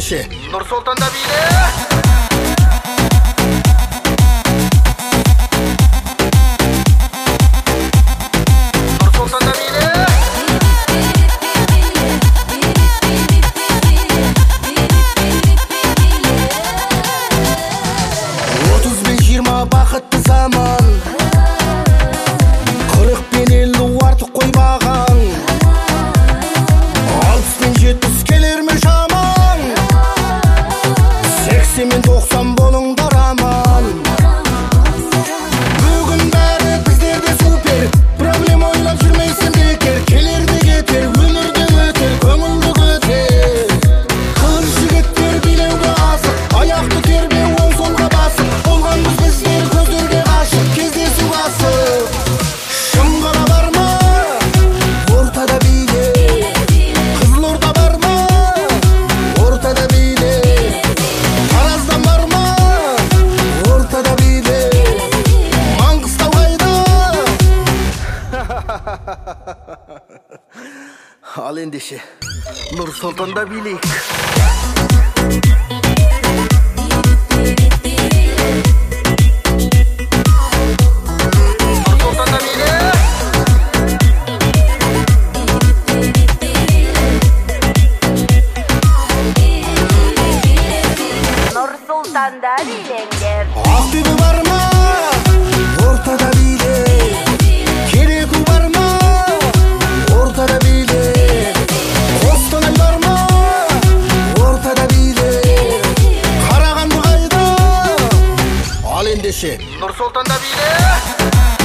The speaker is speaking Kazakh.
ендеше Нұр Сұлтанда биле. Бақытты заман 40 пен 50 артық қоймаған 60 пен 70 келер ме шаман 80 мен 90 болыңдар аман бүгін бәрі біздерде супер проблема ойлап жүрмейсің бекер келер де кетер өмірде өтер көңілді көтер қыз жігіттер билеуге асық аяқты тербе оң солға басып болғанбыз біздер көздерге ғашық кездесу асық шымғала бар ма ортада биле Қызылорда бар ма ортада биле Тараздан бар ма ортада биле Маңғыстау қайда Ал ендеше Нұр Сұлтанда билейік. Сұлтанда билеңдер. Ақтөбе бар ма ортада биле Кереку бар ма ортада биле Қостанай бар ма ортада биле Қарағанды қайда ал ендеше Нұр Сұлтанда биле.